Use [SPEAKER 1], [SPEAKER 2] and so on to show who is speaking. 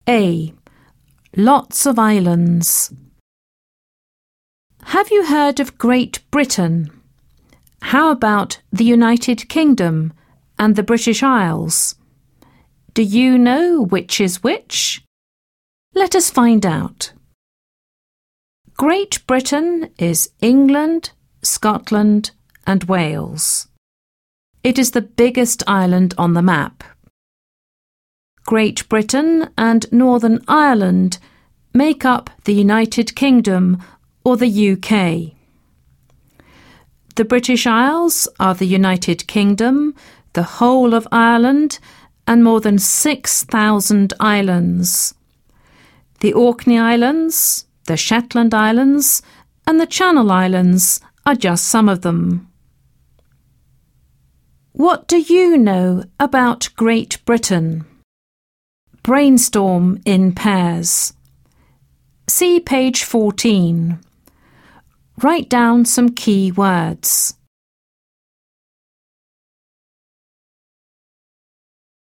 [SPEAKER 1] A. Lots of islands. Have you heard of Great Britain? How about the United Kingdom and the British Isles? Do you know which is which? Let us find out. Great Britain is England, Scotland, and Wales. It is the biggest island on the map. Great Britain and Northern Ireland make up the United Kingdom or the UK. The British Isles are the United Kingdom, the whole of Ireland, and more than 6,000 islands. The Orkney Islands, the Shetland Islands, and the Channel Islands are just some of them. What do you know about Great Britain? Brainstorm in pairs. See page 14. Write down some key words.